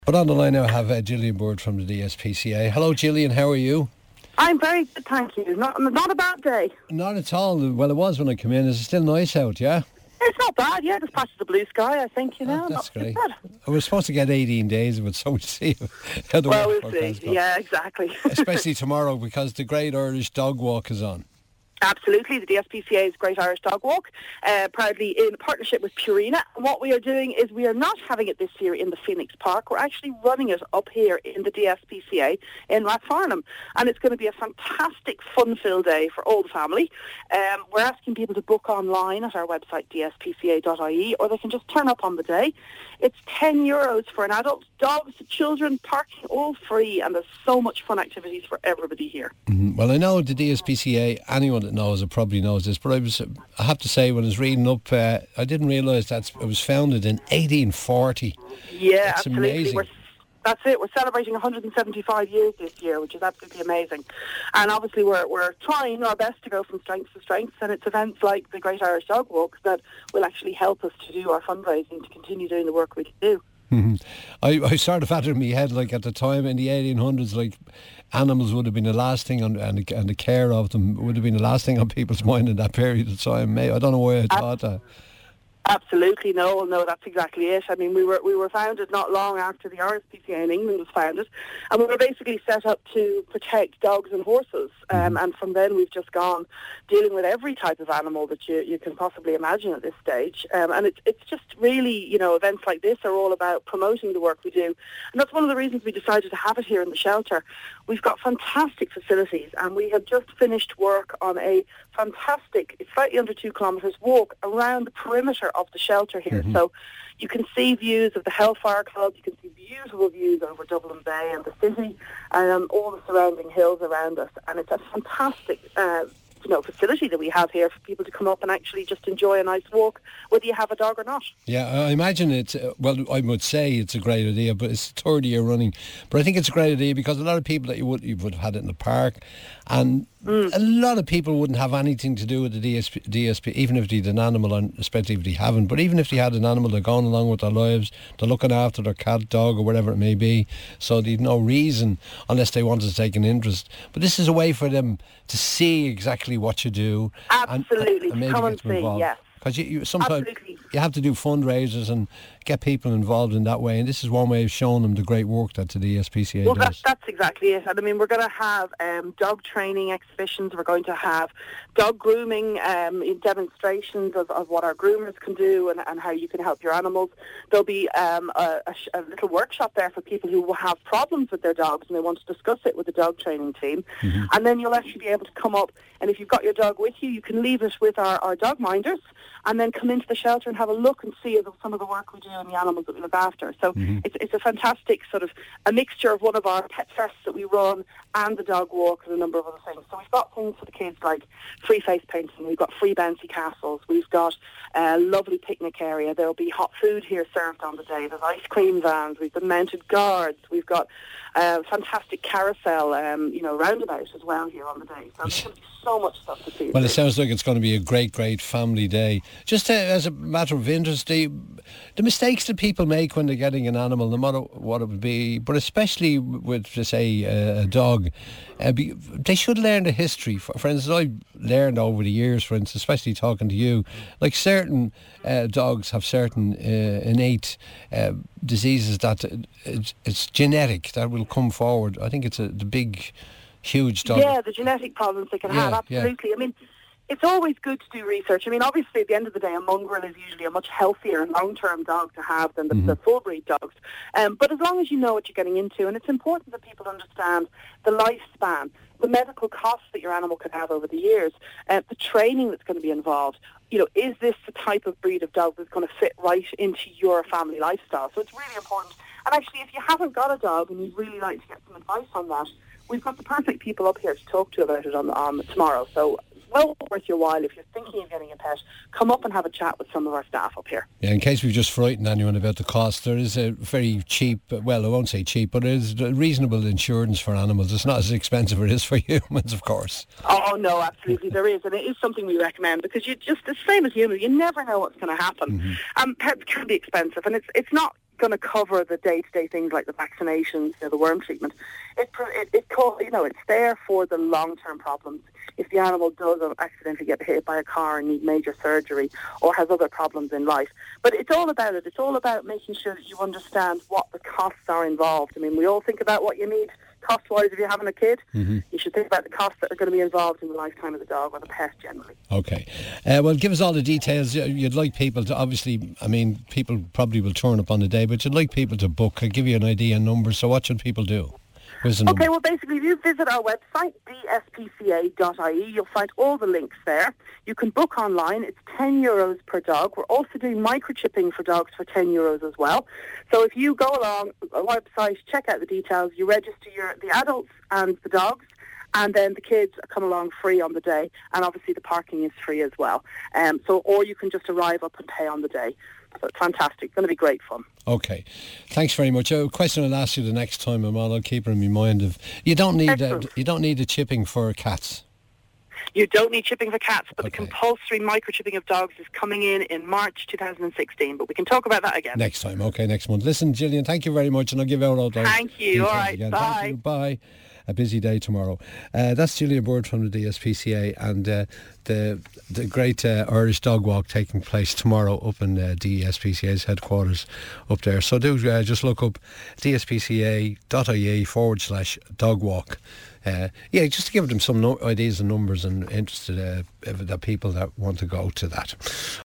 But on the line now I have Gillian Bird from the DSPCA. Hello Gillian, how are you? I'm very good, thank you. Not a bad day. Not at all. Well, it was when I came in. Is it still nice out, yeah? It's not bad, yeah. Just patches of blue sky, I think, That's not great. too bad. I was supposed to get 18 days of it, so we'll see how the Well, weather we'll forecast see. goes. Yeah, exactly. Especially tomorrow, because the Great Irish Dog Walk is on. Absolutely, the DSPCA's Great Irish Dog Walk, proudly in partnership with Purina. And what we are doing is we are not having it this year in the Phoenix Park. We're actually running it up here in the DSPCA in Rathfarnham. And it's going to be a fantastic, fun-filled day for all the family. We're asking people to book online at our website, dspca.ie, or they can just turn up on the day. It's €10 for an adult, dogs, children, parking, all free, and there's so much fun activities for everybody here. Mm-hmm. Well, I know the DSPCA, anyone that knows it probably knows this, but I have to say, when I was reading up, I didn't realise that it was founded in 1840. Yeah, That's absolutely. amazing. That's it. We're celebrating 175 years this year, which is absolutely amazing. And obviously we're trying our best to go from strength to strength, and it's events like the Great Irish Dog Walk that will actually help us to do our fundraising, to continue doing the work we do. Mm-hmm. I sort of had it in my head, like at the time in the 1800s, like animals would have been the last thing on, and the care of them would have been the last thing on people's mind in that period of time. I don't know why I thought that. Absolutely, no, that's exactly it. I mean, we were founded not long after the RSPCA in England was founded, and we were basically set up to protect dogs and horses. And from then we've just gone dealing with every type of animal that you can possibly imagine at this stage. And it's just really, events like this are all about promoting the work we do. And that's one of the reasons we decided to have it here in the shelter. We've got fantastic facilities, and we have just finished work on a fantastic, it's slightly under 2 kilometres walk around the perimeter of the shelter here. So you can see views of the Hellfire Club, you can see beautiful views over Dublin Bay and the city, and all the surrounding hills around us. And it's a fantastic facility that we have here for people to come up and actually just enjoy a nice walk, whether you have a dog or not. Yeah, I imagine it's, I would say it's a great idea, but it's the third year running. But I think it's a great idea because a lot of people that you would have had it in the park, and a lot of people wouldn't have anything to do with the DSP, even if they had an animal, and especially if they haven't, but even if they had an animal, they're going along with their lives, they're looking after their cat, dog, or whatever it may be, so they've no reason, unless they wanted to take an interest. But this is a way for them to see exactly what you do. Absolutely, and maybe come get and them see, involved. yes. Because you sometimes Absolutely. you have to do fundraisers and get people involved in that way, and this is one way of showing them the great work that the DSPCA Well, does. that's exactly it. And I mean, we're going to have dog training exhibitions. We're going to have dog grooming demonstrations of what our groomers can do and how you can help your animals. There'll be a little workshop there for people who have problems with their dogs and they want to discuss it with the dog training team. And then you'll actually be able to come up, and if you've got your dog with you, you can leave it with our dog minders, and then come into the shelter and have a look and see some of the work we do on the animals that we look after. So it's a fantastic sort of a mixture of one of our pet fests that we run and the dog walk and a number of other things. So we've got things for the kids like free face painting, we've got free bouncy castles, we've got a lovely picnic area, there'll be hot food here served on the day, there's ice cream vans, we've got mounted guards, we've got fantastic carousel, roundabout as well here on the day. So there's going to be so much stuff to see. Well, it sounds like it's going to be a great, great family day. Just as a matter of interest, the mistakes that people make when they're getting an animal, no matter what it would be, but especially with, say, a dog, they should learn the history. For instance, I've learned over the years, for instance, especially talking to you, like certain dogs have certain innate diseases that it's genetic, that will come forward. I think it's the big, huge dog. Yeah, the genetic problems they can have, absolutely. Yeah. I mean, it's always good to do research. I mean, obviously, at the end of the day, a mongrel is usually a much healthier long-term dog to have than the full-breed dogs. But as long as you know what you're getting into, and it's important that people understand the lifespan, the medical costs that your animal could have over the years, the training that's going to be involved. Is this the type of breed of dog that's going to fit right into your family lifestyle? So it's really important. And actually, if you haven't got a dog and you'd really like to get some advice on that, we've got the perfect people up here to talk to about it on tomorrow. So well worth your while. If you're thinking of getting a pet, come up and have a chat with some of our staff up here. Yeah, in case we've just frightened anyone about the cost, there is a very cheap, well, I won't say cheap, but there's reasonable insurance for animals. It's not as expensive as it is for humans, of course. Oh, no, absolutely there is, and it is something we recommend, because you just, the same as humans, you never know what's going to happen. Pets can be expensive, and it's not going to cover the day-to-day things like the vaccinations, the worm treatment. It's there for the long-term problems. If the animal does accidentally get hit by a car and need major surgery or has other problems in life. But it's all about it. It's all about making sure that you understand what the costs are involved. I mean, we all think about what you need cost-wise if you're having a kid. Mm-hmm. You should think about the costs that are going to be involved in the lifetime of the dog or the pet generally. Okay. Well, give us all the details. You'd like people to, obviously, I mean, people probably will turn up on the day, but you'd like people to book. I'll give you an idea and numbers. So what should people do? Okay, well, basically, if you visit our website, dspca.ie, you'll find all the links there. You can book online. It's €10 per dog. We're also doing microchipping for dogs for €10 as well. So if you go along our website, check out the details, you register the adults and the dogs, and then the kids come along free on the day, and obviously the parking is free as well. Or you can just arrive up and pay on the day. So it's fantastic. It's going to be great fun. Okay. Thanks very much. A question I'll ask you the next time I'm on, I'll keep it in my mind. Of you don't need a chipping for cats. You don't need chipping for cats, but Okay. the compulsory microchipping of dogs is coming in March 2016. But we can talk about that again. Next time. Okay, next month. Listen, Gillian, thank you very much, and I'll give out all those. Thank you. All right. Again. Bye. Thank you. Bye. A busy day tomorrow. That's Gillian Bird from the DSPCA, and the great Irish dog walk taking place tomorrow up in DSPCA's headquarters up there. So do just look up dspca.ie/dog walk. Just to give them some ideas and numbers and interested the people that want to go to that.